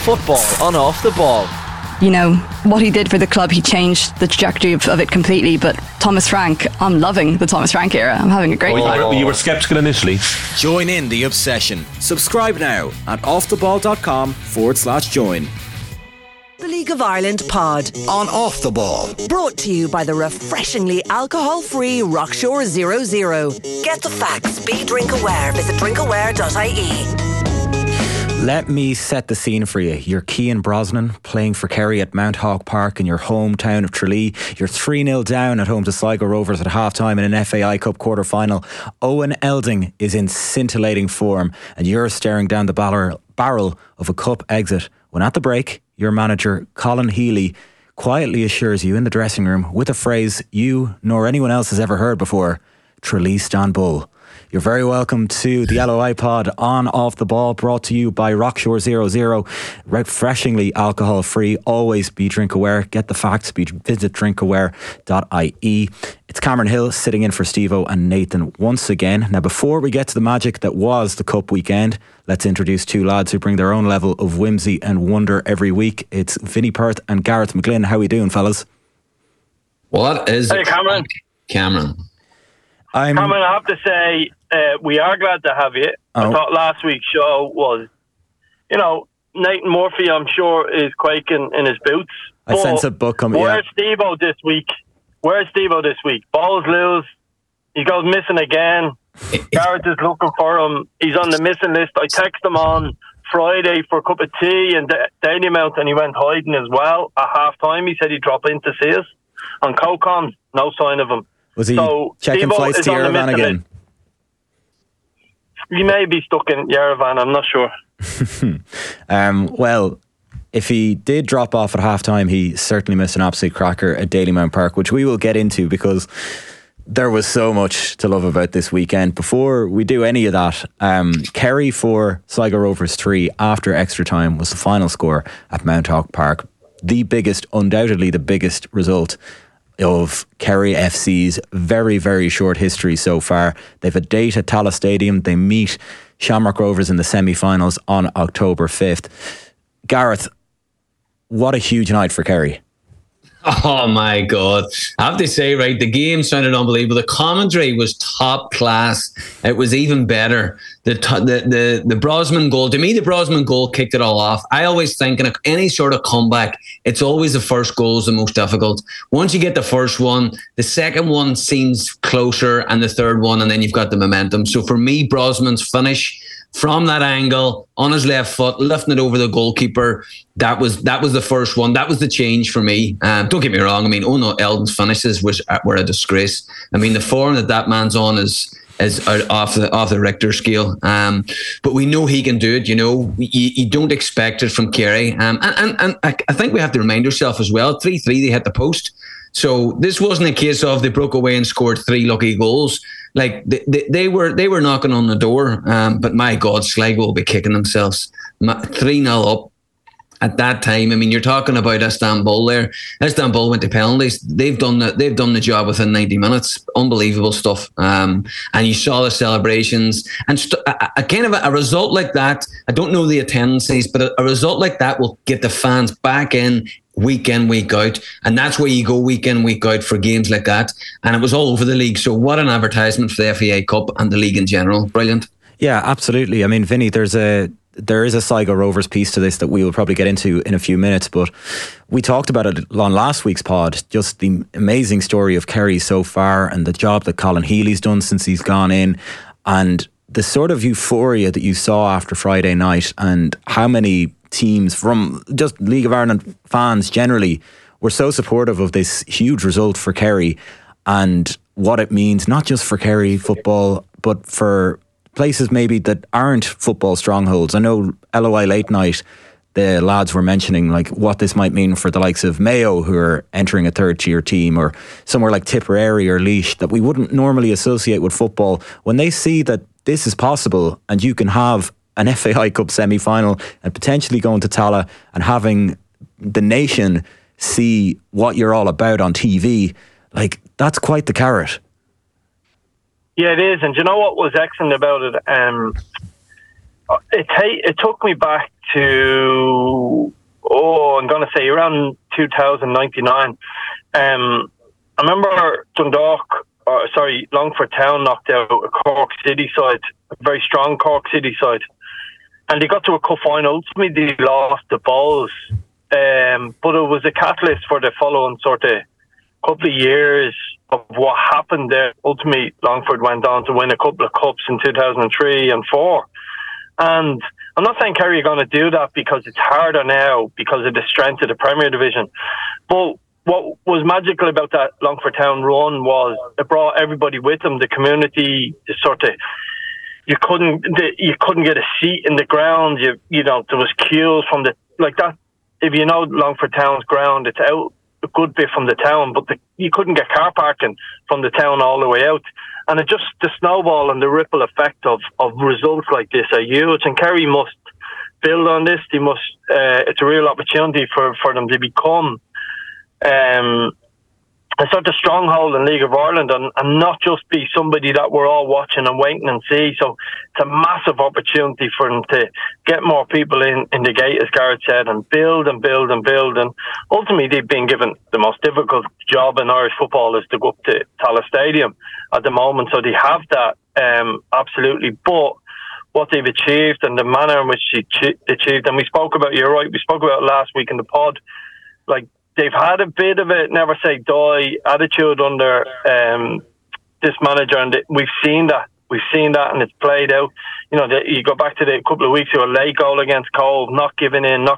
Football on Off the Ball. You know, what he did for the club, he changed the trajectory of it completely. But Thomas Frank, I'm loving the Thomas Frank era. I'm having a great time. You were sceptical initially. Join in the obsession. Subscribe now at offtheball.com/join. The League of Ireland pod on Off the Ball. Brought to you by the refreshingly alcohol-free Rockshore 00. Get the facts. Be drink aware. Visit drinkaware.ie. Let me set the scene for you. You're Cian Brosnan playing for Kerry at Mount Hawke Park in your hometown of Tralee. You're 3-0 down at home to Sligo Rovers at half-time in an FAI Cup quarter-final. Owen Elding is in scintillating form and you're staring down the barrel of a cup exit when at the break, your manager, Colin Healy, quietly assures you in the dressing room with a phrase you nor anyone else has ever heard before, Tralee Stanbul. You're very welcome to the LOI pod on Off the Ball, brought to you by Rockshore 00. Refreshingly alcohol free. Always be drink aware. Get the facts. Visit drinkaware.ie. It's Cameron Hill sitting in for Steve-O and Nathan once again. Now, before we get to the magic that was the Cup weekend, let's introduce two lads who bring their own level of whimsy and wonder every week. It's Vinny Perth and Gareth McGlynn. How are we doing, fellas? What is Hey, Cameron. Cameron, I have to say, we are glad to have you. I thought last week's show was, Nathan Murphy, I'm sure, is quaking in his boots. I sense a book coming. Where's Steve-O this week? Balls lose. He goes missing again. Gareth is looking for him. He's on the missing list. I texted him on Friday for a cup of tea and Dalymount, and he went hiding as well. At half time, he said he'd drop in to see us. On CoCon, no sign of him. Was he checking Steve-O flights to Yerevan again? He may be stuck in Yerevan, I'm not sure. Well, if he did drop off at half time, he certainly missed an absolute cracker at Dalymount Park, which we will get into because there was so much to love about this weekend. Before we do any of that, Kerry 4, Sligo Rovers 3 after extra time was the final score at Mount Hawke Park. Undoubtedly the biggest result of Kerry FC's very, very short history so far. They've a date at Tallaght Stadium. They meet Shamrock Rovers in the semi-finals on October 5th. Gareth, what a huge night for Kerry. Oh my God. I have to say, right, the game sounded unbelievable. The commentary was top class. It was even better. The Brosnan goal, to me, the Brosnan goal kicked it all off. I always think in any sort of comeback, it's always the first goal is the most difficult. Once you get the first one, the second one seems closer and the third one, and then you've got the momentum. So for me, Brosnan's finish from that angle on his left foot, lifting it over the goalkeeper, that was the first one. That was the change for me. Don't get me wrong. I mean, Eldon's finishes were a disgrace. I mean, the form that man's on is out off the Richter scale. But we know he can do it. You don't expect it from Kerry. And I think we have to remind ourselves as well. 3-3, they hit the post. So this wasn't a case of they broke away and scored 3 lucky goals. Like they were knocking on the door. But my God, Sligo will be kicking themselves. 3-0 up at that time. I mean, you're talking about Istanbul there. Istanbul went to penalties. They've done the job within 90 minutes. Unbelievable stuff. And you saw the celebrations and a kind of a result like that. I don't know the attendances, but a result like that will get the fans back in week out, and that's where you go week in, week out for games like that. And it was all over the league. So what an advertisement for the FAI Cup and the league in general. Brilliant. Yeah, absolutely. I mean, Vinny, there is a Sligo Rovers piece to this that we will probably get into in a few minutes, but we talked about it on last week's pod, just the amazing story of Kerry so far and the job that Colin Healy's done since he's gone in, and the sort of euphoria that you saw after Friday night, and how many teams from just League of Ireland fans generally were so supportive of this huge result for Kerry and what it means, not just for Kerry football, but for places maybe that aren't football strongholds. I know LOI Late Night, the lads were mentioning like what this might mean for the likes of Mayo, who are entering a third tier team, or somewhere like Tipperary or Laois that we wouldn't normally associate with football. When they see that this is possible and you can have an FAI Cup semi-final and potentially going to Tallaght and having the nation see what you're all about on TV, like, that's quite the carrot. Yeah, it is. And do you know what was excellent about it? It took me back to I'm going to say around 2099. I remember Longford Town knocked out a Cork City side, a very strong Cork City side, and they got to a cup final. Ultimately, they lost the balls, but it was a catalyst for the following sort of couple of years of what happened there. Ultimately, Longford went on to win a couple of cups in 2003 and 4. And I'm not saying Kerry are going to do that because it's harder now because of the strength of the Premier Division. But what was magical about that Longford Town run was it brought everybody with them. The community, you couldn't get a seat in the ground. You know, there was queues from that. If you know Longford Town's ground, it's out a good bit from the town, but you couldn't get car parking from the town all the way out. And it just, the snowball and the ripple effect of results like this are huge. And Kerry must build on this. They must. It's a real opportunity for them to become a sort of stronghold in League of Ireland and not just be somebody that we're all watching and waiting and see. So it's a massive opportunity for them to get more people in the gate, as Gareth said, and build and build and build. And ultimately, they've been given the most difficult job in Irish football is to go up to Tallaght Stadium at the moment. So they have that, absolutely. But what they've achieved and the manner in which they achieved, and we spoke about it last week in the pod, like, they've had a bit of a never say die attitude under this manager, and we've seen that. We've seen that, and it's played out. You know, you go back to the couple of weeks ago, a late goal against Cove, not giving in,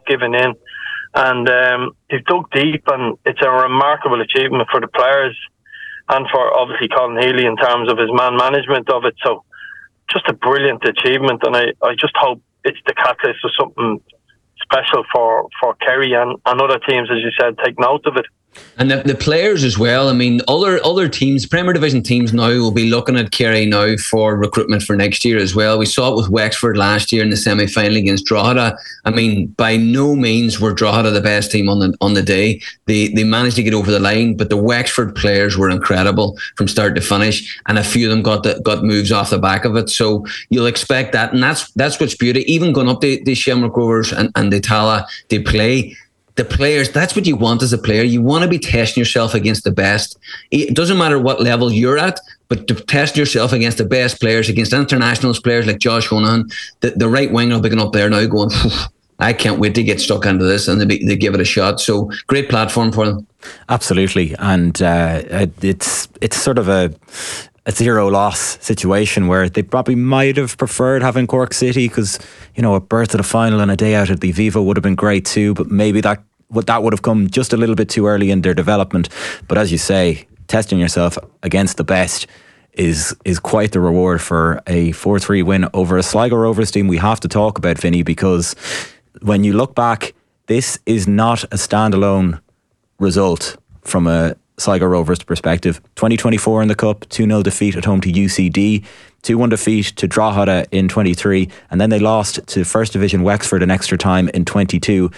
and they've dug deep, and it's a remarkable achievement for the players and for obviously Colin Healy in terms of his man management of it. So, just a brilliant achievement, and I just hope it's the catalyst of something special for Kerry and other teams, as you said, take note of it. And the players as well. I mean, other teams, Premier Division teams now will be looking at Kerry now for recruitment for next year as well. We saw it with Wexford last year in the semi-final against Drogheda. I mean, by no means were Drogheda the best team on the day. They managed to get over the line, but the Wexford players were incredible from start to finish, and a few of them got moves off the back of it. So you'll expect that, and that's what's beauty. Even going up to the Shamrock Rovers and the Tallaght, they play. The players, that's what you want as a player. You want to be testing yourself against the best. It doesn't matter what level you're at, but to test yourself against the best players, against international players like Josh Honan, the right winger will be going up there now going, I can't wait to get stuck into this, and they give it a shot. So great platform for them. Absolutely. And it's sort of a zero loss situation where they probably might have preferred having Cork City because, you know, a berth at the final and a day out at the Aviva would have been great too, but maybe that would have come just a little bit too early in their development. But as you say, testing yourself against the best is quite the reward for a 4-3 win over a Sligo Rovers team we have to talk about, Vinny, because when you look back, this is not a standalone result from a Sligo Rovers perspective. 2024 in the Cup, 2-0 defeat at home to UCD, 2-1 defeat to Drogheda in 23, and then they lost to First Division Wexford in extra time in 22.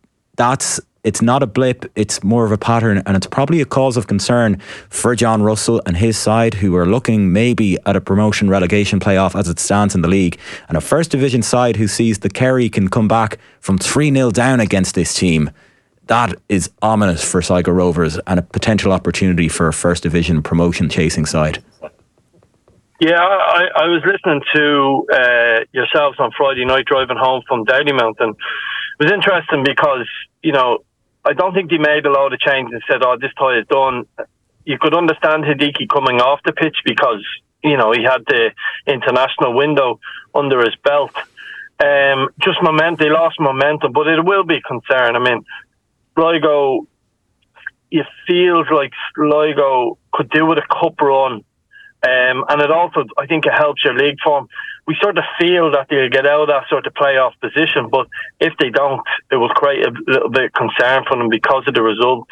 It's not a blip, it's more of a pattern, and it's probably a cause of concern for John Russell and his side, who are looking maybe at a promotion relegation playoff as it stands in the league, and a First Division side who sees that Kerry can come back from 3-0 down against this team. That is ominous for Sligo Rovers and a potential opportunity for a First Division promotion chasing side. Yeah, I was listening to yourselves on Friday night driving home from Dalymount, and it was interesting because, you know, I don't think they made a lot of changes and said, this tie is done. You could understand Hidiki coming off the pitch because, you know, he had the international window under his belt. Just they lost momentum, but it will be a concern. I mean, Sligo, it feels like Sligo could do with a cup run. And it also, I think it helps your league form. We sort of feel that they'll get out of that sort of playoff position, but if they don't, it will create a little bit of concern for them because of the results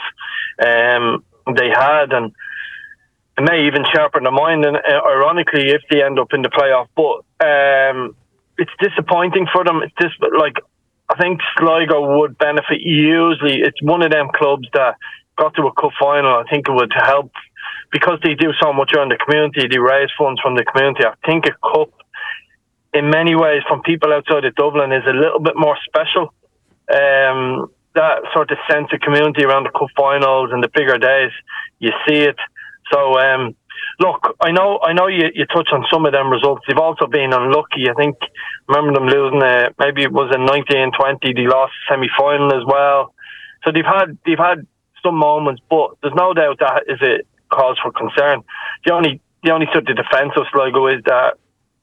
they had, and it may even sharpen their mind, and ironically, if they end up in the playoff. But it's disappointing for them. I think Sligo would benefit hugely. It's one of them clubs that got to a cup final. I think it would help because they do so much around the community. They raise funds from the community. I think a cup, in many ways, from people outside of Dublin, is a little bit more special. that sort of sense of community around the cup finals and the bigger days. You see it. So, look, I know you touch on some of them results. They've also been unlucky. I think, remember them losing, maybe it was in 1920, they lost semi-final as well. So they've had some moments, but there's no doubt that is a cause for concern. The only sort of defensive Sligo is that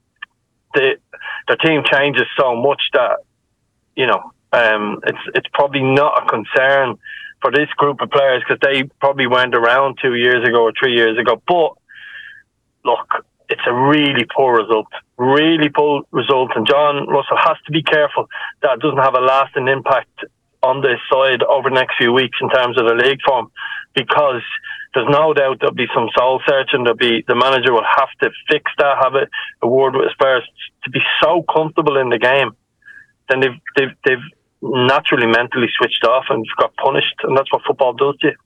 their team changes so much that, you know, it's probably not a concern for this group of players because they probably weren't around 2 years ago or 3 years ago. But look, it's a really poor result, and John Russell has to be careful that it doesn't have a lasting impact on this side over the next few weeks in terms of the league form, because there's no doubt there'll be some soul searching. The manager will have to fix that, have a word with his players to be so comfortable in the game. Then they've naturally mentally switched off and got punished, and that's what football does to you.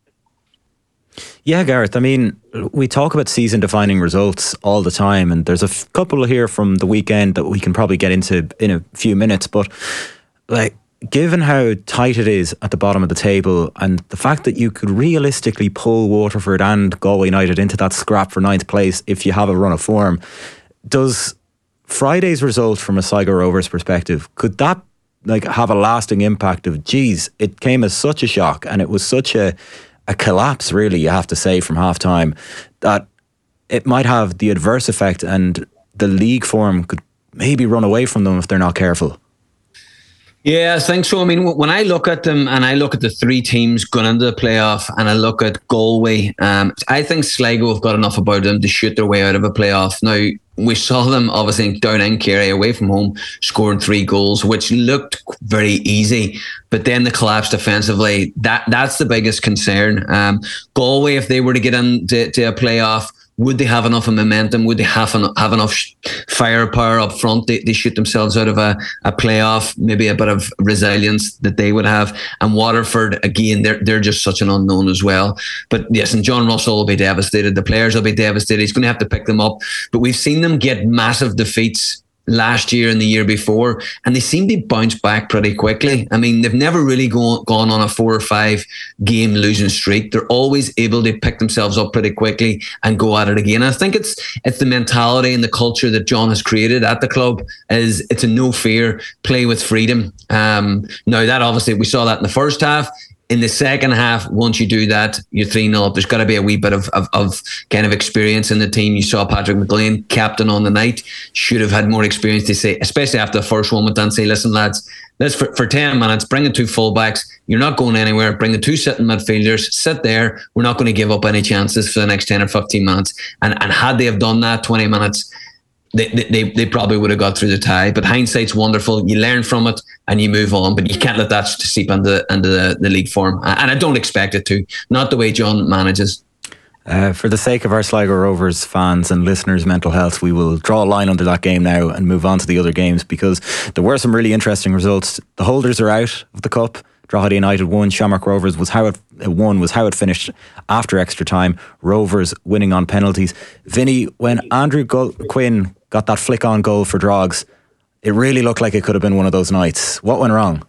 Yeah, Gareth, I mean, we talk about season-defining results all the time, and there's a couple here from the weekend that we can probably get into in a few minutes, but like, given how tight it is at the bottom of the table and the fact that you could realistically pull Waterford and Galway United into that scrap for 9th place if you have a run of form, does Friday's result from a Sligo Rovers perspective, could that like have a lasting impact of, geez, it came as such a shock and it was such a collapse, really, you have to say, from half time, that it might have the adverse effect and the league form could maybe run away from them if they're not careful? Yeah, I think so. I mean, when I look at them and I look at the three teams going into the playoff and I look at Galway, I think Sligo have got enough about them to shoot their way out of a playoff. Now, we saw them obviously down in Kerry away from home, scoring 3 goals, which looked very easy. But then the collapse defensively, that's the biggest concern. Galway, if they were to get into a playoff, would they have enough of momentum? Would they have enough firepower up front? They shoot themselves out of a playoff, maybe a bit of resilience that they would have. And Waterford, again, they're just such an unknown as well. But yes, and John Russell will be devastated. The players will be devastated. He's going to have to pick them up. But we've seen them get massive defeats last year and the year before, and they seem to bounce back pretty quickly. I mean, they've never really gone on a 4 or 5 game losing streak. They're always able to pick themselves up pretty quickly and go at it again. I think it's the mentality and the culture that John has created at the club. Is it's a no fear, play with freedom. Now that obviously we saw that in the first half. In the second half, once you do that, you're 3-0 up. There's got to be a wee bit of kind of experience in the team. You saw Patrick McGlean, captain on the night, should have had more experience to say, especially after the first one, and say, listen, lads, let's for 10 minutes, bring the 2 fullbacks. You're not going anywhere. Bring the 2 sitting midfielders. Sit there. We're not going to give up any chances for the next 10 or 15 minutes. And had they have done that 20 minutes, they probably would have got through the tie. But hindsight's wonderful. You learn from it and you move on. But you can't let that seep into the league form. And I don't expect it to. Not the way John manages. For the sake of our Sligo Rovers fans and listeners' mental health, we will draw a line under that game now and move on to the other games, because there were some really interesting results. The holders are out of the cup. Drogheda United won. Shamrock Rovers was how it finished after extra time. Rovers winning on penalties. Vinny, when Andrew Quinn got that flick-on goal for Drogs, it really looked like it could have been one of those nights. What went wrong?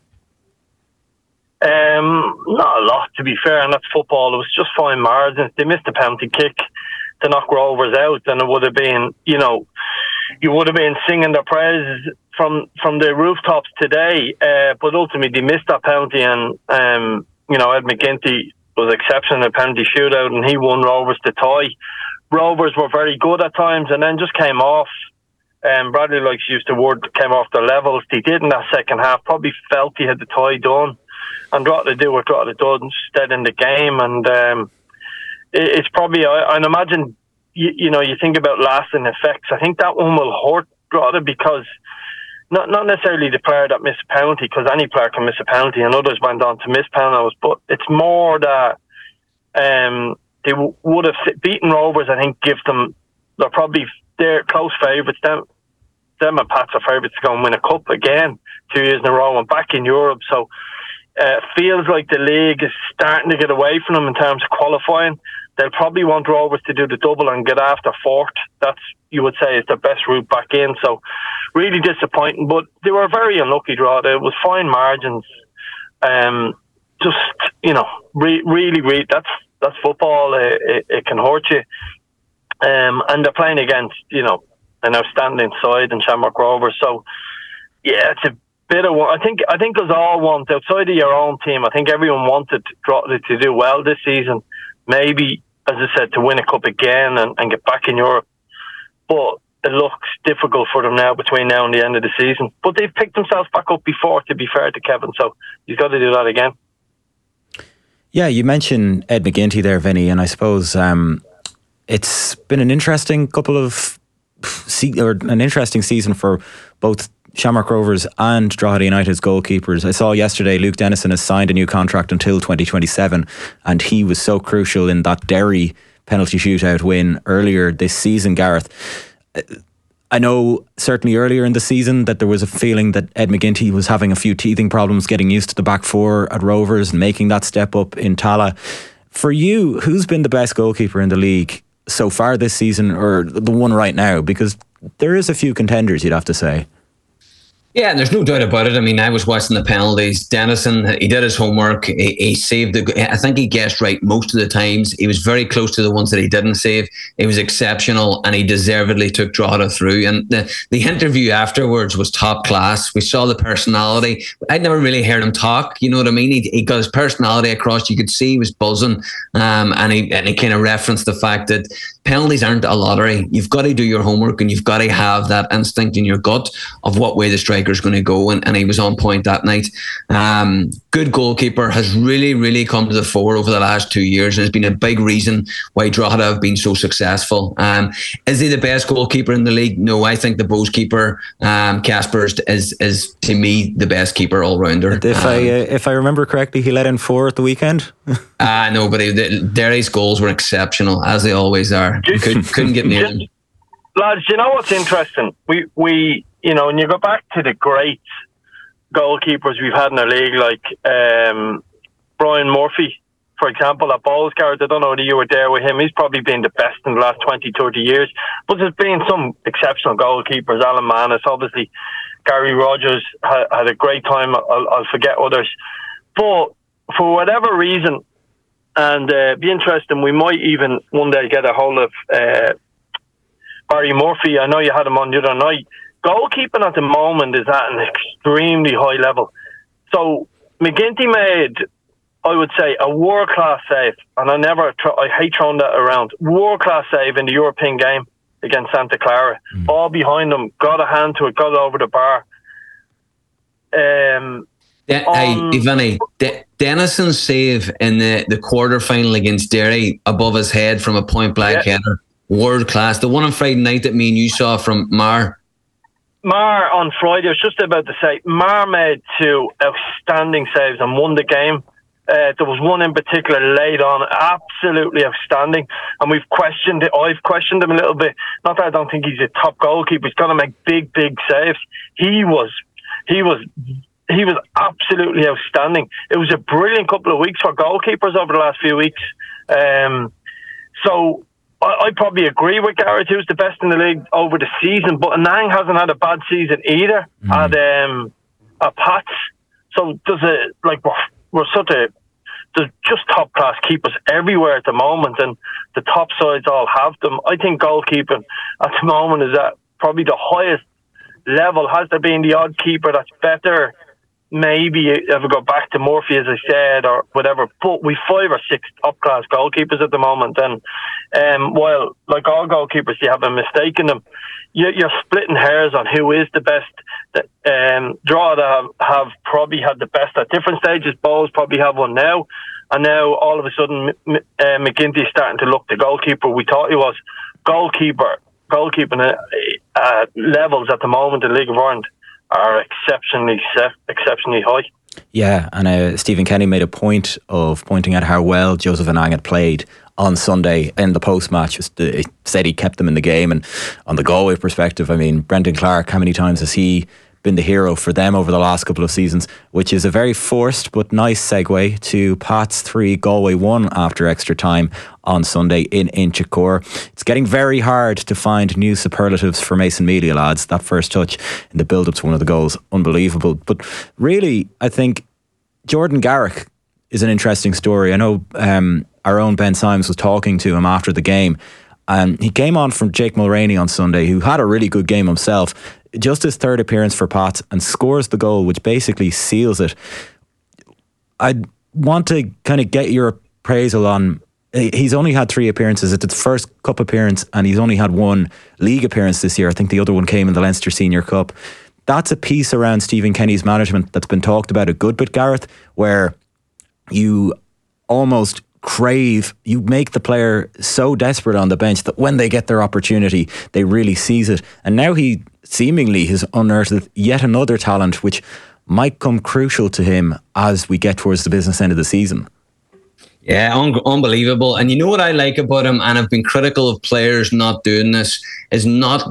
Not a lot, to be fair, and that's football. It was just fine margins. They missed a penalty kick to knock Rovers out, and it would have been, you would have been singing their praises from the rooftops today. But ultimately, they missed that penalty, and Ed McGinty was exceptional in a penalty shootout, and he won Rovers the tie. Rovers were very good at times, and then just came off. Bradley likes to use the word, came off their levels. They did in that second half. Probably felt he had the tie done, and Drogheda do what Drogheda does instead in the game. And it's probably, I'd imagine, you think about lasting effects. I think that one will hurt Drogheda, because not necessarily the player that missed a penalty, because any player can miss a penalty, and others went on to miss penalties. But it's more that they would have beaten Rovers. I think they're close favourites. Them and Pats are favourites to go and win a cup again 2 years in a row and back in Europe. So feels like the league is starting to get away from them in terms of qualifying. They'll probably want Rovers to do the double and get after 4th. That's, you would say, is the best route back in. So really disappointing. But they were very unlucky, Drogheda. It was fine margins. just, really, that's football. It can hurt you. And they're playing against, an outstanding side in Shamrock Rovers. So, yeah, it's a bit of one. I think us all want, outside of your own team, I think everyone wanted Drogheda to do well this season. Maybe, as I said, to win a cup again and get back in Europe. But it looks difficult for them now between now and the end of the season. But they've picked themselves back up before, to be fair to Kevin. So he's got to do that again. Yeah, you mentioned Ed McGinty there, Vinny, and I suppose it's been an interesting an interesting season for both Shamrock Rovers and Drogheda United's goalkeepers. I saw yesterday Luke Dennison has signed a new contract until 2027, and he was so crucial in that Derry penalty shootout win earlier this season, Gareth. I know certainly earlier in the season that there was a feeling that Ed McGinty was having a few teething problems getting used to the back four at Rovers and making that step up in Tala. For you, who's been the best goalkeeper in the league so far this season, or the one right now? Because there is a few contenders, you'd have to say. Yeah, and there's no doubt about it. I mean, I was watching the penalties. Dennison, he did his homework. He saved I think he guessed right most of the times. He was very close to the ones that he didn't save. He was exceptional, and he deservedly took Drogheda through. And the interview afterwards was top class. We saw the personality. I'd never really heard him talk. You know what I mean? He got his personality across. You could see he was buzzing, and he kind of referenced the fact that penalties aren't a lottery. You've got to do your homework, and you've got to have that instinct in your gut of what way the striker's going to go, and he was on point that night. Good goalkeeper, has really, really come to the fore over the last 2 years, and has been a big reason why Drogheda have been so successful. Is he the best goalkeeper in the league? No, I think the Bows keeper, Casper, is to me the best keeper all rounder. If I remember correctly, he let in 4 at the weekend. No, but Derry's goals were exceptional, as they always are. Couldn't get near them. Lads, you know what's interesting? We when you go back to the great goalkeepers we've had in the league, like Brian Murphy, for example, at Ballsguard. I don't know whether you were there with him. He's probably been the best in the last 20, 30 years. But there's been some exceptional goalkeepers. Alan Manus, obviously. Gary Rogers had a great time. I'll forget others. But for whatever reason, and be interesting, we might even one day get a hold of Barry Murphy. I know you had him on the other night. Goalkeeping at the moment is at an extremely high level. So McGinty made, I would say, a world-class save, and I hate throwing that around. World-class save in the European game against Santa Clara. All behind him, got a hand to it, got it over the bar. Vinny, Dennison's save in the quarter-final against Derry above his head from a point-blank header, world-class. The one on Friday night that me and you saw from Mar on Friday, I was just about to say, Mar made 2 outstanding saves and won the game. There was one in particular laid on, absolutely outstanding, and I've questioned him a little bit. Not that I don't think he's a top goalkeeper. He's got to make big saves. He was absolutely outstanding. It was a brilliant couple of weeks for goalkeepers over the last few weeks. So I probably agree with Gareth, who's the best in the league over the season, but Anang hasn't had a bad season either at Pats. So there's just top class keepers everywhere at the moment, and the top sides all have them. I think goalkeeping at the moment is at probably the highest level. Has there been the odd keeper that's better? Maybe if we go back to Murphy, as I said, or whatever, but we've 5 or 6 top-class goalkeepers at the moment, and while, like all goalkeepers, you have a mistake in them, you're splitting hairs on who is the best. Drogheda have probably had the best at different stages. Bows probably have one now, and now all of a sudden McGinty is starting to look the goalkeeper we thought he was. Goalkeeping levels at the moment in the League of Ireland are exceptionally high. Yeah, and Stephen Kenny made a point of pointing out how well Joseph Anang had played on Sunday in the post-match. He said he kept them in the game, and on the Galway perspective, I mean, Brendan Clark, how many times has he been the hero for them over the last couple of seasons, which is a very forced but nice segue to Pats 3, Galway 1 after extra time on Sunday in Inchicore. It's getting very hard to find new superlatives for Mason Mealy, lads. That first touch in the build-up to one of the goals, unbelievable. But really, I think Jordan Garrick is an interesting story. I know our own Ben Symes was talking to him after the game, and he came on from Jake Mulroney on Sunday, who had a really good game himself. Just his third appearance for Pats, and scores the goal, which basically seals it. I want to kind of get your appraisal on. He's only had 3 appearances. It's his first cup appearance, and he's only had 1 league appearance this year. I think the other one came in the Leinster Senior Cup. That's a piece around Stephen Kenny's management that's been talked about a good bit, Gareth, where you almost crave, you make the player so desperate on the bench that when they get their opportunity, they really seize it. And now he seemingly has unearthed yet another talent which might come crucial to him as we get towards the business end of the season. Yeah, unbelievable. And you know what I like about him, and I've been critical of players not doing this, is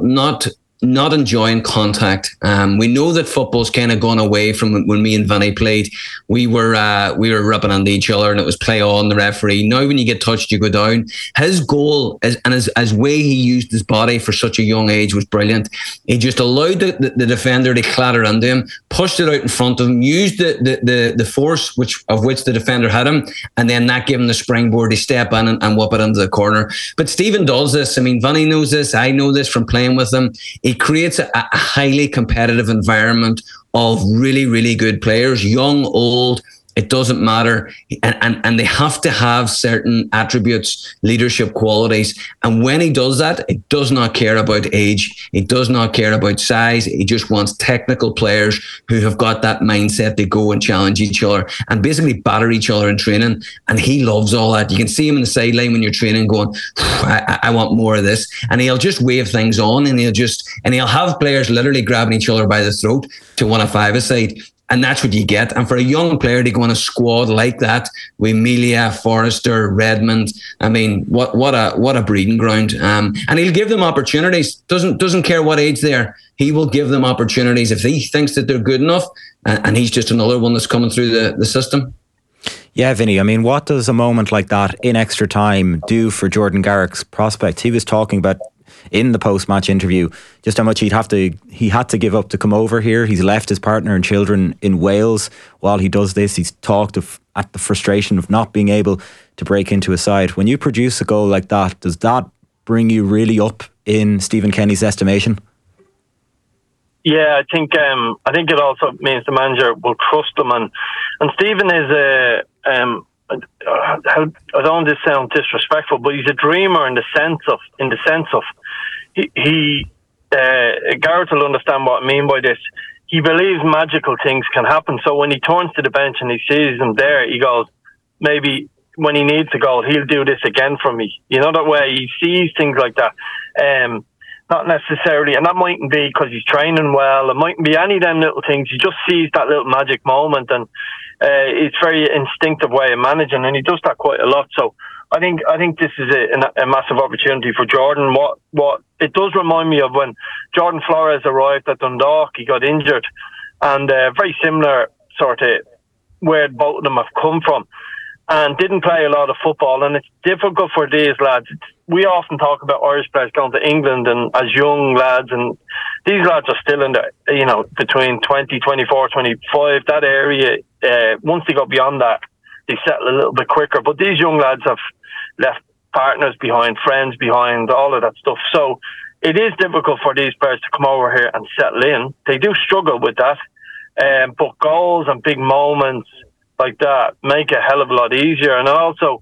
not enjoying contact. We know that football's kind of gone away from when me and Vinny played. We were ripping into each other, and it was play on the referee. Now, when you get touched, you go down. His goal his way he used his body for such a young age was brilliant. He just allowed the defender to clatter into him, pushed it out in front of him, used the force which the defender had him, and then that gave him the springboard to step in and whip it into the corner. But Stephen does this. I mean, Vinny knows this. I know this from playing with him. He creates a highly competitive environment of really, really good players, young, old, it doesn't matter. And they have to have certain attributes, leadership qualities. And when he does that, it does not care about age. It does not care about size. He just wants technical players who have got that mindset to go and challenge each other and basically batter each other in training. And he loves all that. You can see him in the sideline when you're training going, I want more of this. And he'll just wave things on, and he'll have players literally grabbing each other by the throat to win a five-a-side. And that's what you get. And for a young player to go on a squad like that with Emilia, Forrester, Redmond, I mean, what a breeding ground. And he'll give them opportunities. Doesn't care what age they are. He will give them opportunities if he thinks that they're good enough. And he's just another one that's coming through the system. Yeah, Vinny, I mean, what does a moment like that in extra time do for Jordan Garrick's prospects? He was talking about in the post-match interview just how much he had to give up to come over here. He's left his partner and children in Wales while he does this. He's talked at the frustration of not being able to break into a side. When you produce a goal like that, does that bring you really up in Stephen Kenny's estimation? Yeah, I think it also means the manager will trust him, and Stephen is I don't want to sound disrespectful, but he's a dreamer in the sense of Gareth will understand what I mean by this. He believes magical things can happen. So when he turns to the bench and he sees them there, he goes, maybe when he needs a goal, he'll do this again for me. You know, that way he sees things like that. Not necessarily, and that mightn't be because he's training well. It mightn't be any of them little things. He just sees that little magic moment, and it's very instinctive way of managing, and he does that quite a lot. So I think this is a massive opportunity for Jordan. What it does remind me of when Jordan Flores arrived at Dundalk. He got injured, and very similar sort of where both of them have come from, and didn't play a lot of football. And it's difficult for these lads. We often talk about Irish players going to England and as young lads, and these lads are still in the, between 20, 24, 25, that area. Once they go beyond that, they settle a little bit quicker. But these young lads have left partners behind, friends behind, all of that stuff. So it is difficult for these players to come over here and settle in. They do struggle with that. But goals and big moments like that make it a hell of a lot easier. And also,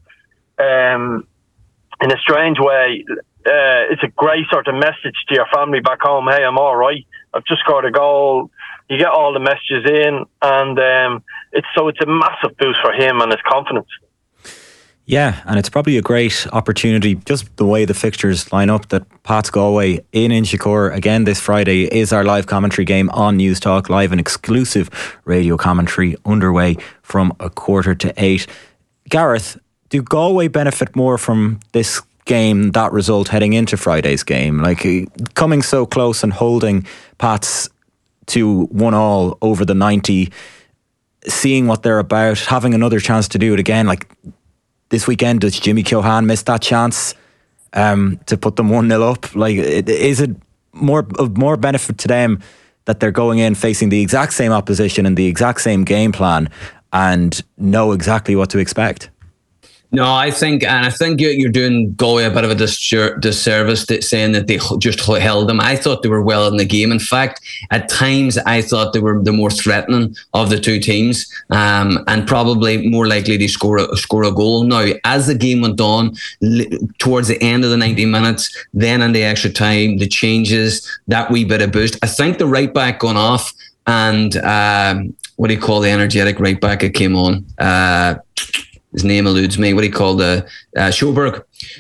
in a strange way, it's a great sort of message to your family back home. Hey, I'm all right. I've just scored a goal. You get all the messages in, and it's a massive boost for him and his confidence. Yeah, and it's probably a great opportunity, just the way the fixtures line up, that Pats Galway in Inchicore again this Friday is our live commentary game on News Talk Live, an exclusive radio commentary underway from 7:45. Gareth, do Galway benefit more from this game, that result, heading into Friday's game? Like, coming so close and holding Pats to 1-1 over the 90, seeing what they're about, having another chance to do it again. Like, this weekend, does Jimmy Keohane miss that chance to put them 1-0 up? Like, is it more benefit to them that they're going in facing the exact same opposition and the exact same game plan, and know exactly what to expect. No, I think you're doing Galway a bit of a disservice saying that they just held them. I thought they were well in the game. In fact, at times I thought they were the more threatening of the two teams, and probably more likely to score a goal. Now, as the game went on, towards the end of the 90 minutes, then in the extra time, the changes, that wee bit of boost. I think the right back gone off, and what do you call the energetic right back that came on? His name eludes me. What do you call the Sjoberg?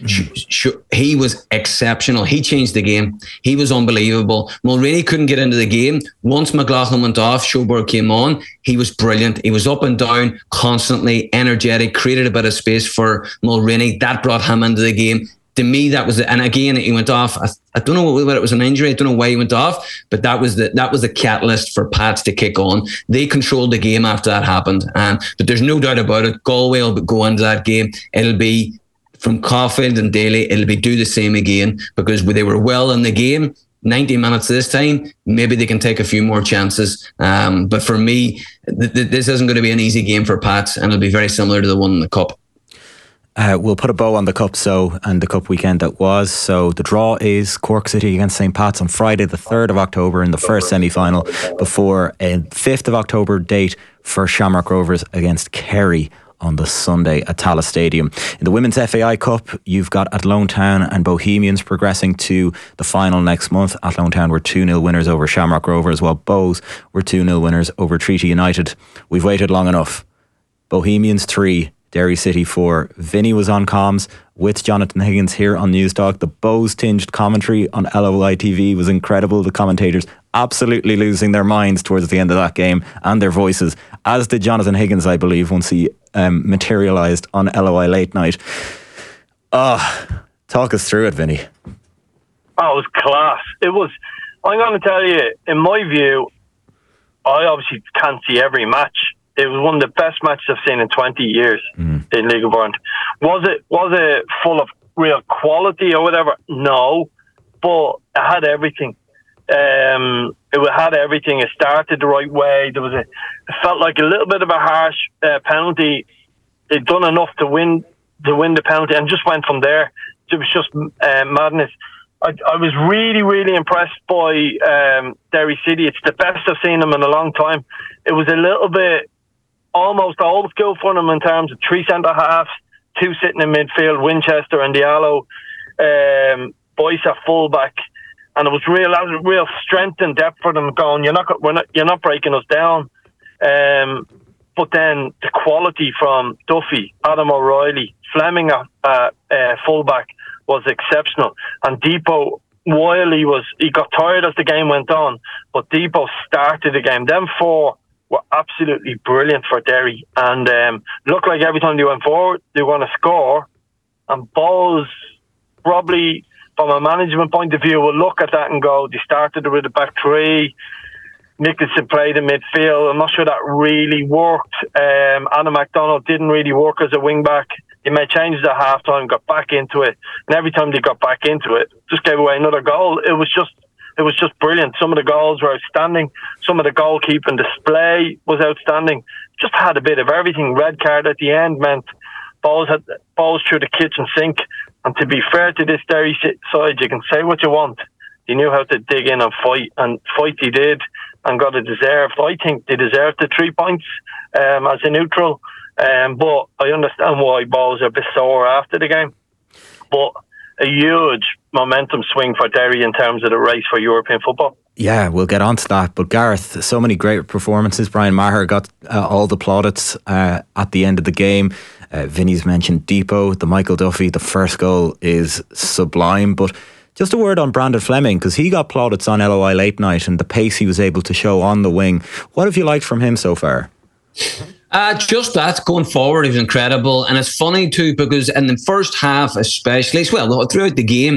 He was exceptional. He changed the game. He was unbelievable. Mulroney couldn't get into the game. Once McLaughlin went off, Sjoberg came on. He was brilliant. He was up and down constantly, energetic, created a bit of space for Mulroney. That brought him into the game. To me, that was it. And again, he went off. I don't know whether it was an injury. I don't know why he went off, but that was the catalyst for Pats to kick on. They controlled the game after that happened. But there's no doubt about it. Galway will go into that game. It'll be from Caulfield and Daly. It'll be do the same again, because they were well in the game. 90 minutes this time, maybe they can take a few more chances. But for me, this isn't going to be an easy game for Pats, and it'll be very similar to the one in the Cup. We'll put a bow on the Cup and the Cup weekend that was. So the draw is Cork City against St. Pat's on Friday the 3rd of October in the first semi-final, before a 5th of October date for Shamrock Rovers against Kerry on the Sunday at Tallaght Stadium. In the Women's FAI Cup, you've got Athlone Town and Bohemians progressing to the final next month. Athlone Town were 2-0 winners over Shamrock Rovers, while Bohs were 2-0 winners over Treaty United. We've waited long enough. Bohemians 3, Derry City 4. Vinny was on comms with Jonathan Higgins here on News Talk. The Bohs-tinged commentary on LOI TV was incredible. The commentators absolutely losing their minds towards the end of that game, and their voices, as did Jonathan Higgins, I believe, once he materialised on LOI Late Night. Talk us through it, Vinny. Oh, it was class. It was, I'm going to tell you, in my view, I obviously can't see every match. It was one of the best matches I've seen in 20 years in League of Ireland. Was it full of real quality or whatever? No, but it had everything. It had everything. It started the right way. It felt like a little bit of a harsh penalty. They'd done enough to win the penalty, and just went from there. It was just madness. I was really, really impressed by Derry City. It's the best I've seen them in a long time. It was a little bit almost old school for them in terms of 3 centre halves, 2 sitting in midfield, Winchester and Diallo, Boyce at fullback, and it was real strength and depth for them. Going, you're not breaking us down. But then the quality from Duffy, Adam O'Reilly, Fleming at fullback was exceptional, and Depot, while he got tired as the game went on, but Depot started the game. Them 4 were absolutely brilliant for Derry, and looked like every time they went forward, they were going to score. And Bohs, probably from a management point of view, will look at that and go, they started with a back 3. Nicholson played in midfield. I'm not sure that really worked. Adam MacDonald didn't really work as a wing back. He made changes at half time, got back into it, and every time they got back into it, just gave away another goal. It was just brilliant. Some of the goals were outstanding. Some of the goalkeeping display was outstanding. Just had a bit of everything. Red card at the end meant balls through the kitchen sink. And to be fair to this Derry side, you can say what you want. They knew how to dig in and fight they did, and got it deserved. I think they deserved the 3 points as a neutral. But I understand why Bohs are a bit sore after the game. But a huge momentum swing for Derry in terms of the race for European football. Yeah, we'll get on to that. But Gareth, so many great performances. Brian Maher got all the plaudits at the end of the game. Vinny's mentioned Depot, the Michael Duffy, the first goal is sublime. But just a word on Brandon Fleming, because he got plaudits on LOI Late Night and the pace he was able to show on the wing. What have you liked from him so far? Just that, going forward, he was incredible. And it's funny too, because in the first half especially, well, throughout the game,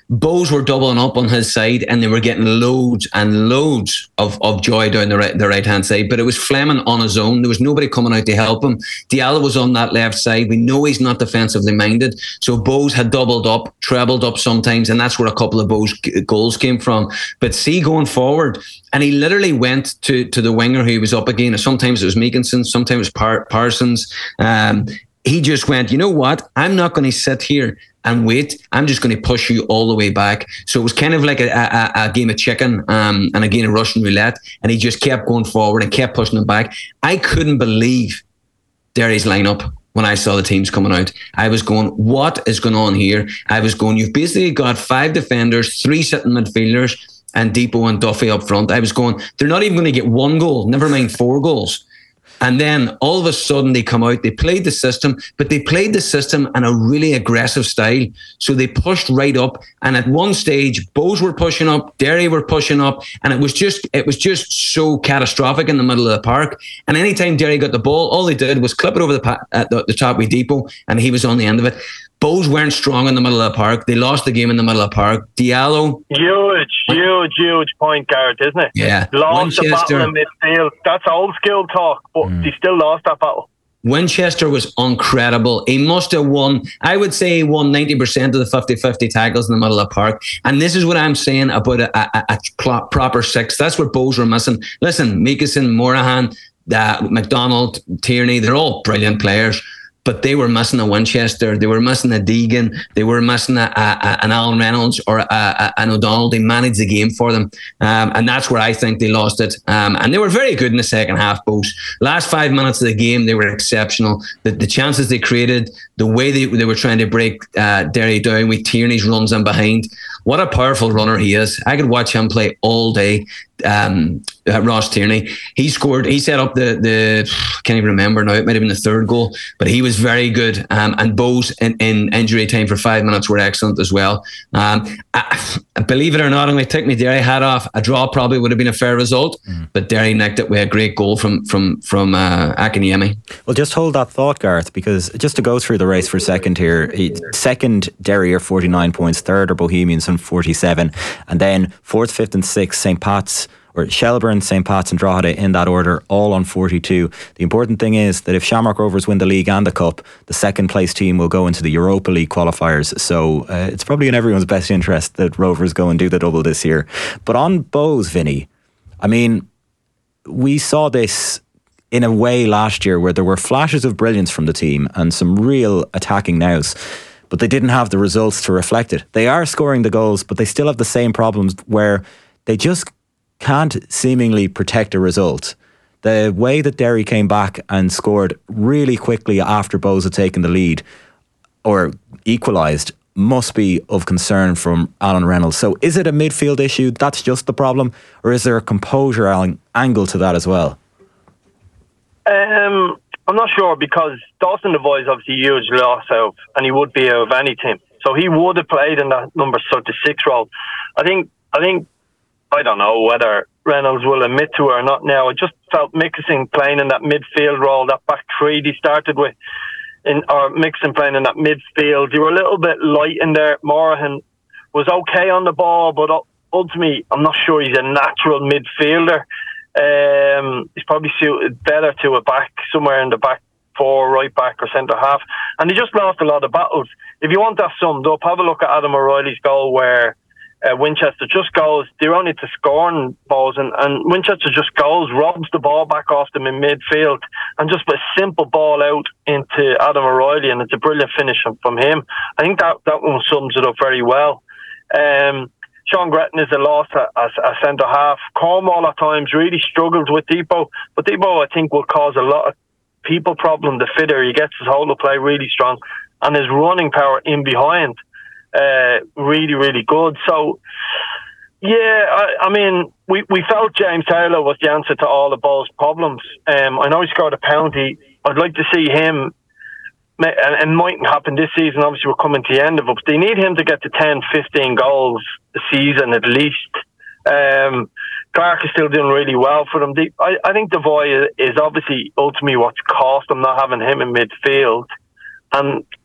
Bowes were doubling up on his side and they were getting loads and loads of joy down the right-hand side. But it was Fleming on his own. There was nobody coming out to help him. Diallo was on that left side. We know he's not defensively minded. So Bowes had doubled up, trebled up sometimes, and that's where a couple of Bowes goals came from. But see, going forward, and he literally went to the winger who he was up against. Sometimes it was Meakinson, sometimes it was Parsons. He just went, you know what? I'm not going to sit here and wait. I'm just going to push you all the way back. So it was kind of like a game of chicken and a game of Russian roulette. And he just kept going forward and kept pushing them back. I couldn't believe Derry's lineup when I saw the teams coming out. I was going, what is going on here? I was going, you've basically got 5 defenders, 3 sitting midfielders, and Depot and Duffy up front. I was going, they're not even going to get 1 goal, never mind 4 goals. And then all of a sudden they come out, they played the system, but they played the system in a really aggressive style. So they pushed right up. And at one stage, Bowes were pushing up, Derry were pushing up, and it was just so catastrophic in the middle of the park. And anytime Derry got the ball, all they did was clip it over the top with Depot, and he was on the end of it. Bowes weren't strong in the middle of the park. They lost the game in the middle of the park. Diallo. Huge point, Garrett, isn't it? Yeah. Lost the battle in midfield. That's old school talk, but he still lost that battle. Winchester was incredible. He must have won, I would say he won 90% of the 50-50 tackles in the middle of the park. And this is what I'm saying about a proper 6. That's what Bowes were missing. Listen, Meakinson, Morahan, McDonald, Tierney, they're all brilliant players. But they were missing a Winchester, they were missing a Deegan, they were missing an Alan Reynolds or an O'Donnell. They managed the game for them. And that's where I think they lost it. And they were very good in the second half, Bowes. Last 5 minutes of the game, they were exceptional. The chances they created, the way they were trying to break Derry down with Tierney's runs in behind. What a powerful runner he is. I could watch him play all day. Ross Tierney, he set up the can't even remember now, it might have been the 3rd goal, but he was very good. And Bowes in injury time for 5 minutes were excellent as well. Believe it or not, I'm going to take my Derry hat off. A draw probably would have been a fair result, but Derry nicked it with a great goal from Akiniemi. Well, just hold that thought, Gareth, because just to go through the race for second here, second Derry are 49 points, third are Bohemians on 47, and then 4th, 5th and 6th St. Pat's, or Shelbourne, St. Pat's and Drogheda in that order, all on 42. The important thing is that if Shamrock Rovers win the league and the cup, the second place team will go into the Europa League qualifiers. So it's probably in everyone's best interest that Rovers go and do the double this year. But on Bowes, Vinny, I mean, we saw this in a way last year where there were flashes of brilliance from the team and some real attacking nous, but they didn't have the results to reflect it. They are scoring the goals, but they still have the same problems where they just can't seemingly protect a result. The way that Derry came back and scored really quickly after Bowes had taken the lead or equalised must be of concern from Alan Reynolds. So is it a midfield issue? That's just the problem? Or is there a composure angle to that as well? I'm not sure, because Dawson Devoy is obviously a huge loss out, and he would be out of any team. So he would have played in that number 6 role. I think I don't know whether Reynolds will admit to it or not now. I just felt Mixon playing in that midfield role, that back 3 he started with, or Mixon playing in that midfield. You were a little bit light in there. Morahan was okay on the ball, but ultimately, I'm not sure he's a natural midfielder. He's probably suited better to a back, somewhere in the back 4, right back or centre half. And he just lost a lot of battles. If you want that summed up, have a look at Adam O'Reilly's goal where Winchester just goes, they're only to scoring balls, and Winchester just goes, robs the ball back off them in midfield, and just a simple ball out into Adam O'Reilly, and it's a brilliant finish from him. I think that one sums it up very well. Sean Gretton is a loss at centre half. Cornwall at times really struggles with Depot, but Depot I think will cause a lot of people problem. The fitter, he gets his hold of play really strong, and his running power in behind really, really good. So, yeah, I mean, we felt James Taylor was the answer to all of Bowes' problems. I know he scored a penalty. I'd like to see him, and it mightn't happen this season. Obviously, we're coming to the end of it, but they need him to get to 10, 15 goals a season at least. Clark is still doing really well for them. I think Devoy is obviously ultimately what's cost them not having him in midfield. And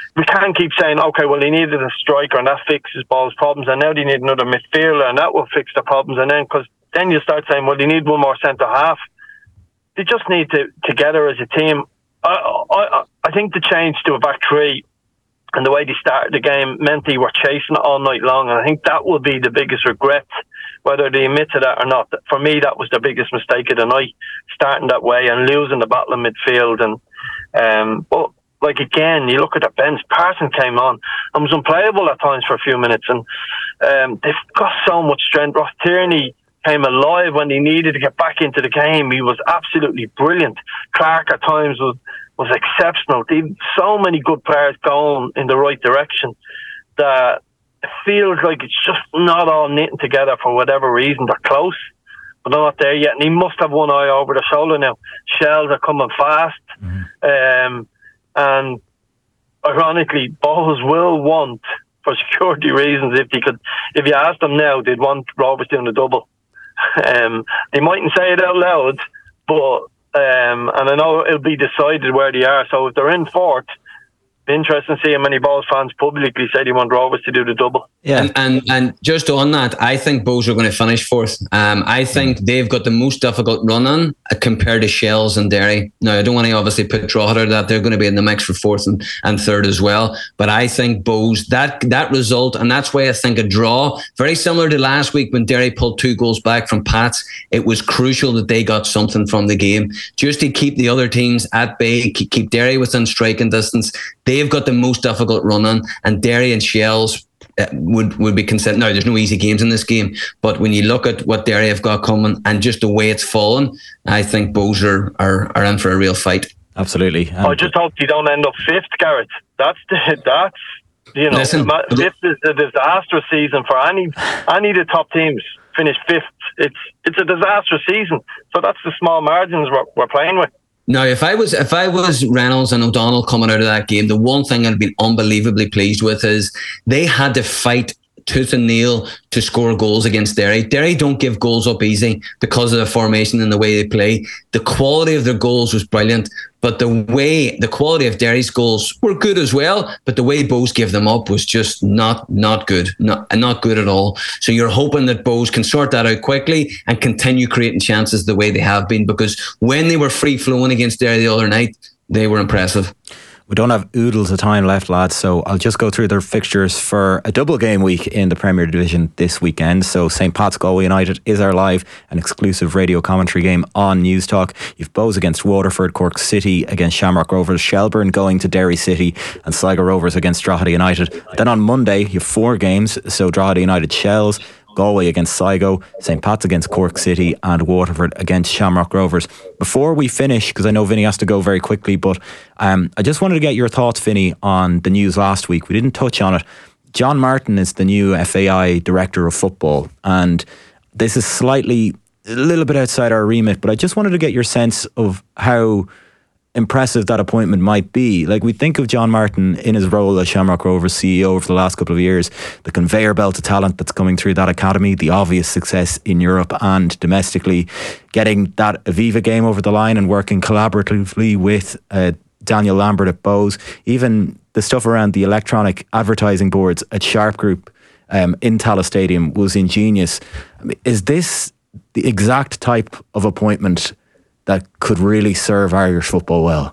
we can't keep saying, okay, well, they needed a striker and that fixes Ball's problems, and now they need another midfielder and that will fix the problems. And then, because then you start saying, well, they need one more centre half. They just need to together as a team. I think the change to a back three and the way they started the game meant they were chasing it all night long, and I think that will be the biggest regret, whether they admit to that or not. For me, that was the biggest mistake of the night, starting that way and losing the battle in midfield. And but like again, you look at the bench. Parson came on and was unplayable at times for a few minutes, and they've got so much strength. Ross Tierney came alive when he needed to get back into the game. He was absolutely brilliant. Clark at times was exceptional. So many good players going in the right direction that it feels like it's just not all knitting together for whatever reason. They're close, but they're not there yet. And he must have one eye over the shoulder now. Shells are coming fast. And ironically, Bohs will want, for security reasons, if you ask them now, they'd want Rovers doing a double. They mightn't say it out loud, but and I know it'll be decided where they are. So if they're in fourth, it'll be interesting to see how many Bohs fans publicly say they want Rovers to do the double. Yeah, and just on that, I think Bohs are going to finish fourth. I think they've got the most difficult run on compared to Shells and Derry. Now, I don't want to obviously put Drogheda that they're going to be in the mix for fourth and third as well. But I think Bohs, that result, and that's why I think a draw, very similar to last week when Derry pulled 2 goals back from Pats, it was crucial that they got something from the game just to keep the other teams at bay, keep Derry within striking distance. They've got the most difficult run on, and Derry and Shells would be considered. Now, there's no easy games in this game, but when you look at what Derry have got coming and just the way it's fallen, I think Bohs are in for a real fight. Absolutely. I just hope you don't end up fifth, Garrett. That's you know, Listen, fifth is a disastrous season for any of the top teams. Finish fifth, it's a disastrous season. So that's the small margins we're playing with. Now, if I was Reynolds and O'Donnell coming out of that game, the one thing I'd been unbelievably pleased with is they had to fight tooth and nail to score goals against Derry. Derry don't give goals up easy because of the formation and the way they play. The quality of their goals was brilliant, but the quality of Derry's goals were good as well, but the way Bohs gave them up was just not good, not good at all. So you're hoping that Bohs can sort that out quickly and continue creating chances the way they have been, because when they were free-flowing against Derry the other night, they were impressive. We don't have oodles of time left, lads, so I'll just go through their fixtures for a double game week in the Premier Division this weekend. So St. Pat's Galway United is our live and exclusive radio commentary game on News Talk. You've Bohs against Waterford, Cork City against Shamrock Rovers, Shelbourne going to Derry City, and Sligo Rovers against Drogheda United. Then on Monday, you have 4 games, so Drogheda United Shells, Galway against Sligo, St. Pat's against Cork City, and Waterford against Shamrock Rovers. Before we finish, because I know Vinny has to go very quickly, but I just wanted to get your thoughts, Vinny, on the news last week. We didn't touch on it. John Martin is the new FAI Director of Football, and this is a little bit outside our remit, but I just wanted to get your sense of how impressive that appointment might be. Like, we think of John Martin in his role as Shamrock Rovers CEO over the last couple of years, the conveyor belt of talent that's coming through that academy, the obvious success in Europe and domestically, getting that Aviva game over the line and working collaboratively with Daniel Lambert at Bohs, even the stuff around the electronic advertising boards at Sharp Group in Tallaght Stadium was ingenious. Is this the exact type of appointment that could really serve Irish football well?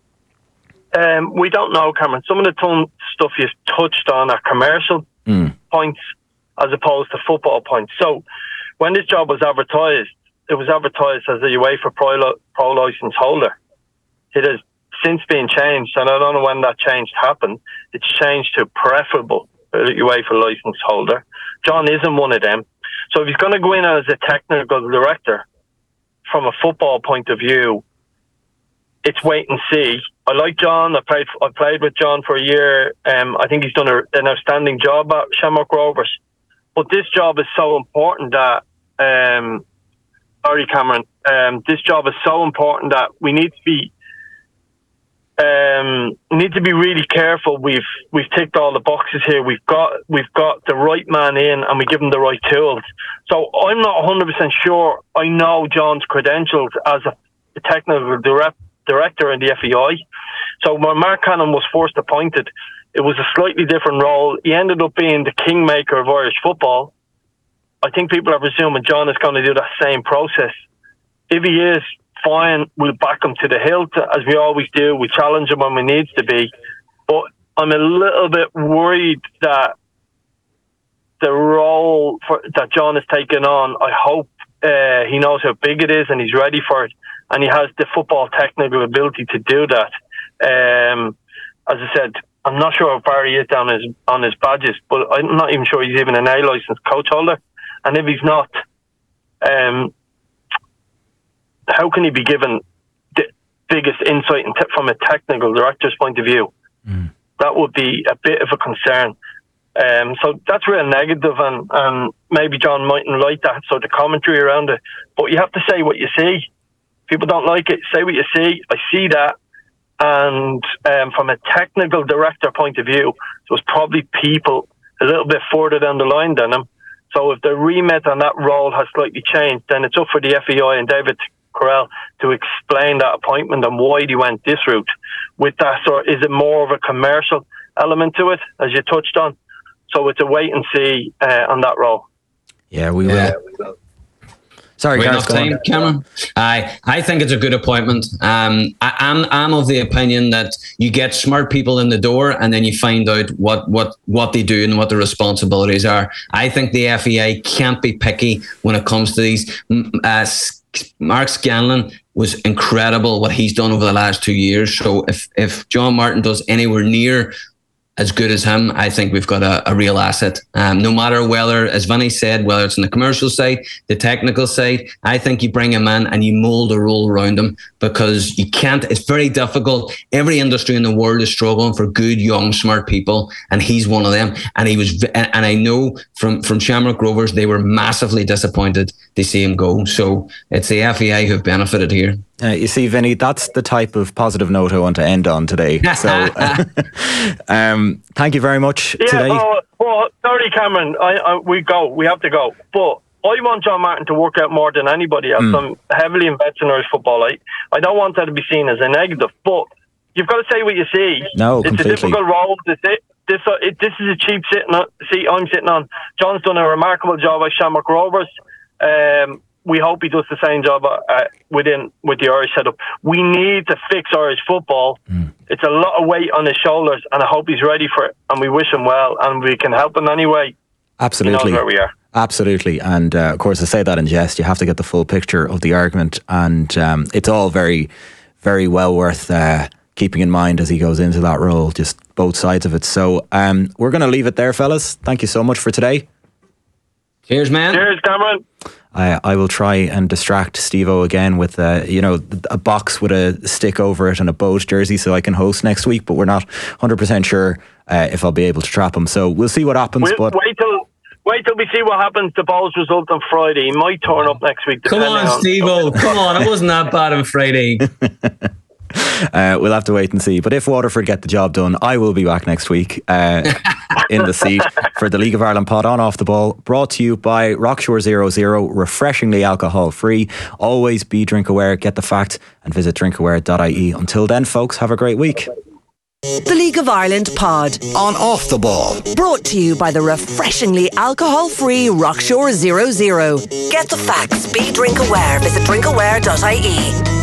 We don't know, Cameron. Some of the stuff you've touched on are commercial points as opposed to football points. So when this job was advertised, it was advertised as a UEFA Pro licence holder. It has since been changed, and I don't know when that change happened. It's changed to preferable UEFA licence holder. John isn't one of them. So if he's going to go in as a technical director, from a football point of view, it's wait and see. I like John. I played with John for a year. I think he's done an outstanding job at Shamrock Rovers. But this job is so important that, sorry, Cameron, this job is so important that we need to be really careful. We've ticked all the boxes here. We've got the right man in, and we give him the right tools. So I'm not 100% sure I know John's credentials as a technical director in the FAI. So when Mark Cannon was first appointed, It was a slightly different role. He ended up being the kingmaker of Irish football. I think people are presuming John is going to do that same process. If he is, fine, we'll back him to the hilt, as we always do. We challenge him when we need to be. But I'm a little bit worried that the role that John has taken on, I hope he knows how big it is and he's ready for it. And he has the football technical ability to do that. As I said, I'm not sure how far he is down on his badges, but I'm not even sure he's even an A-licensed coach holder. And if he's not, how can he be given the biggest insight from a technical director's point of view? That would be a bit of a concern. So that's real negative, and maybe John mightn't like that sort of commentary around it. But you have to say what you see. People don't like it. Say what you see. I see that. And from a technical director point of view, there's probably people a little bit further down the line than him. So if the remit on that role has slightly changed, then it's up for the FAI and David Correll to explain that appointment and why he went this route. With that, or is it more of a commercial element to it, as you touched on? So it's a wait and see on that role. Yeah, we will. Sorry, enough time, Cameron. I think it's a good appointment. I'm of the opinion that you get smart people in the door and then you find out what they do and what their responsibilities are. I think the FAI can't be picky when it comes to these. Mark Scanlon was incredible what he's done over the last 2 years. So if John Martin does anywhere near as good as him, I think we've got a real asset. No matter whether, as Vinny said, whether it's on the commercial side, the technical side, I think you bring him in and you mould a role around him, because you can't, it's very difficult. Every industry in the world is struggling for good, young, smart people, and he's one of them. And he was, and I know from Shamrock Rovers, they were massively disappointed to see him go. So it's the FAI who've benefited here. You see, Vinny, that's the type of positive note I want to end on today. So, thank you very much today. Well, sorry, Cameron, we have to go. But I want John Martin to work out more than anybody else. I'm heavily invested in Irish football. I don't want that to be seen as a negative, but you've got to say what you see. No, completely. It's a difficult role. This is a cheap seat I'm sitting on. John's done a remarkable job at Shamrock Rovers. We hope he does the same job with the Irish setup. We need to fix Irish football. It's a lot of weight on his shoulders, and I hope he's ready for it. And we wish him well, and we can help him anyway. Absolutely. He knows where we are. Absolutely. And of course, I say that in jest. You have to get the full picture of the argument, and it's all very, very well worth keeping in mind as he goes into that role, just both sides of it. So we're going to leave it there, fellas. Thank you so much for today. Cheers, man. Cheers, Cameron. I will try and distract Steve-O again with a box with a stick over it and a Bows jersey so I can host next week, but we're not 100% sure if I'll be able to trap him. So we'll see what happens. Wait till we see what happens to Bows' result on Friday. He might turn up next week. Come on, Steve-O. Come on. It wasn't that bad on Friday. We'll have to wait and see. But if Waterford get the job done, I will be back next week in the seat for the League of Ireland pod on Off the Ball, brought to you by Rockshore 00, refreshingly alcohol free. Always be drink aware, get the fact, and visit drinkaware.ie. Until then, folks, have a great week. The League of Ireland pod on Off the Ball, brought to you by the refreshingly alcohol-free Rockshore 00. Get the facts, be drink aware, visit drinkaware.ie.